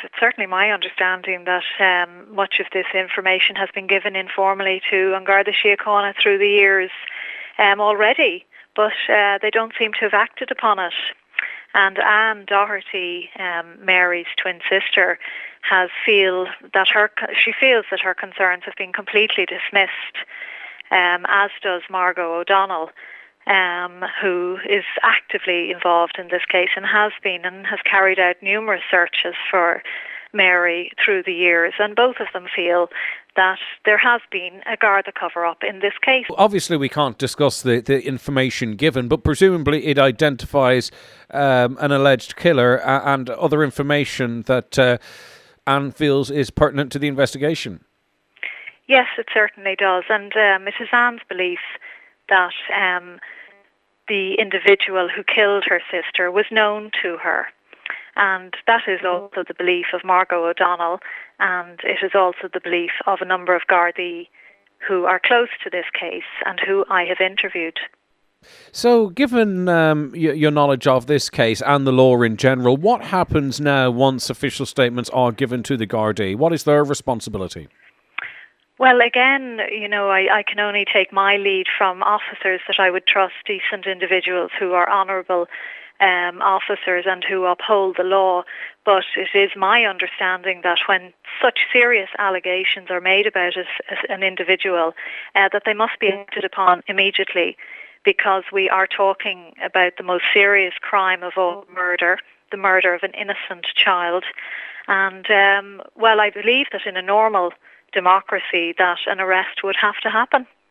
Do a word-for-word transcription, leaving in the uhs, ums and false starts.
it's certainly my understanding that um, much of this information has been given informally to An Garda Síochána through the years um, already, but uh, they don't seem to have acted upon it. And Anne Doherty, um, Mary's twin sister, has feel that her she feels that her concerns have been completely dismissed, um, as does Margot O'Donnell, um, who is actively involved in this case and has been and has carried out numerous searches for Mary through the years. And both of them feel that there has been a Garda cover-up in this case. Obviously, we can't discuss the, the information given, but presumably it identifies um, an alleged killer and other information that uh, Anne feels is pertinent to the investigation. Yes, it certainly does. And um, it is Anne's belief that um, the individual who killed her sister was known to her. And that is also the belief of Margot O'Donnell, and it is also the belief of a number of Gardaí who are close to this case and who I have interviewed. So, given um, y- your knowledge of this case and the law in general, what happens now once official statements are given to the Gardaí? What is their responsibility? Well, again, you know, I, I can only take my lead from officers that I would trust, decent individuals who are honourable um, officers and who uphold the law. But it is my understanding that when such serious allegations are made about us, as an individual, uh, that they must be acted upon immediately, because we are talking about the most serious crime of all, murder, the murder of an innocent child. And, um, well, I believe that in a normal democracy that an arrest would have to happen.